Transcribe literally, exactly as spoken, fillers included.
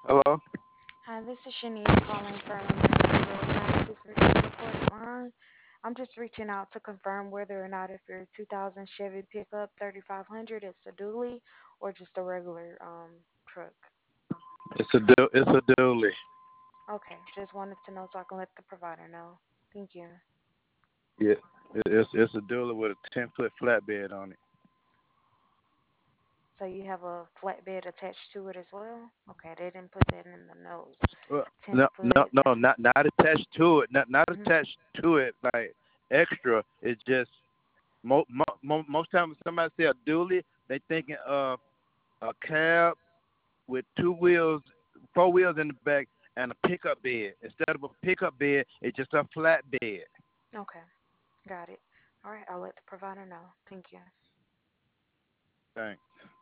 Hello. Hi, this is Shanice calling from American Roadside. This is a recorded line. I'm just reaching out to confirm whether or not if your two thousand Chevy pickup thirty-five hundred is a dually or just a regular um truck. It's a du- it's a dually. Okay, just wanted to know so I can let the provider know. Thank you. Yeah. It- It's it's a dually with a ten foot flatbed on it. So you have a flatbed attached to it as well? Okay, they didn't put that in the notes. Well, ten no, no, foot. no, not not attached to it. Not not Mhm. attached to it like extra. It's just mo, mo, mo, most times when somebody say a dually, they thinking of a cab with two wheels, four wheels in the back, and a pickup bed. Instead of a pickup bed, it's just a flat bed. Okay, got it. All right, I'll let the provider know. Thank you. Thanks.